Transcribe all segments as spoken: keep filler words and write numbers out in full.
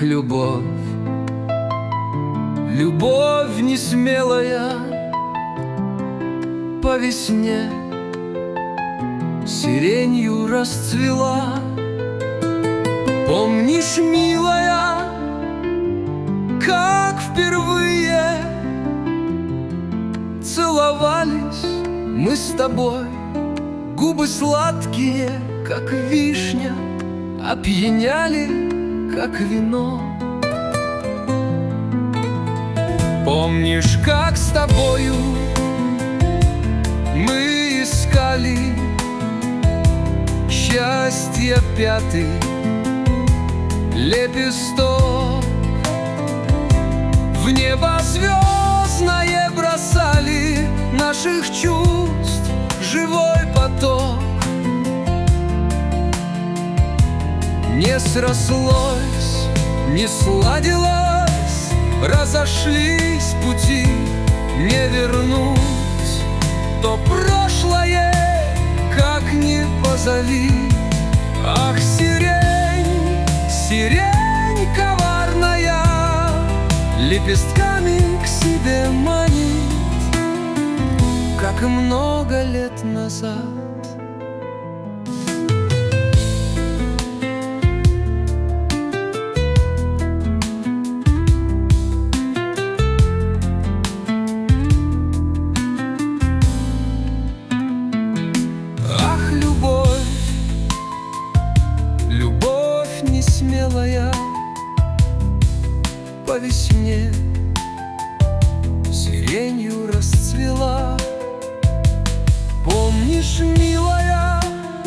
любовь, любовь несмелая, по весне сиренью расцвела. Помнишь, милая, как впервые целовались мы с тобой? Губы сладкие, как вишня, опьяняли, как вино. Помнишь, как с тобою мы искали счастья пятый лепесток, в небо звездное бросали наших чувств живой поток. Не срослось, не сладилось, разошлись пути, не вернуть то прошлое, как ни позови. Ах, сирень, сирень коварная, лепестками к себе манит, как и много лет назад. Смелая, по весне сиренью расцвела. Помнишь, милая,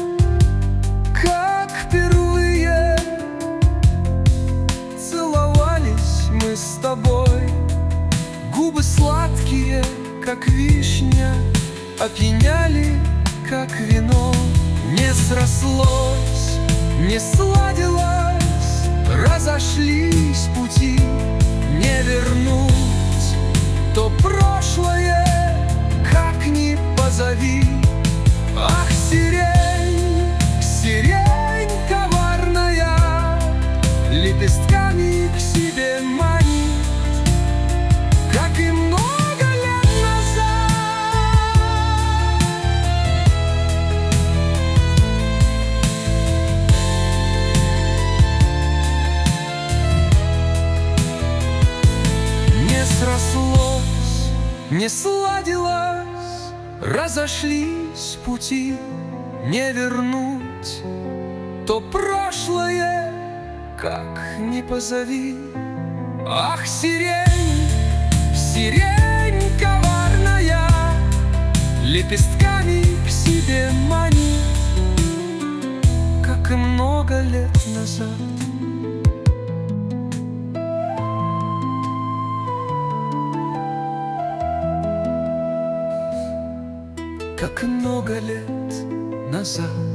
как впервые целовались мы с тобой? Губы сладкие, как вишня, опьяняли, как вино. Не срослось, не сладилось, разошлись пути, не вернуть то прошлое, как ни позови. Ах, сирень, сирень коварная, лепестками к себе манит, как и много лет назад. Не срослось, не сладилось, разошлись пути, не вернуть то прошлое, как ни позови. Ах, сирень, сирень коварная, лепестками к себе манит, как и много лет назад. Как и много лет назад.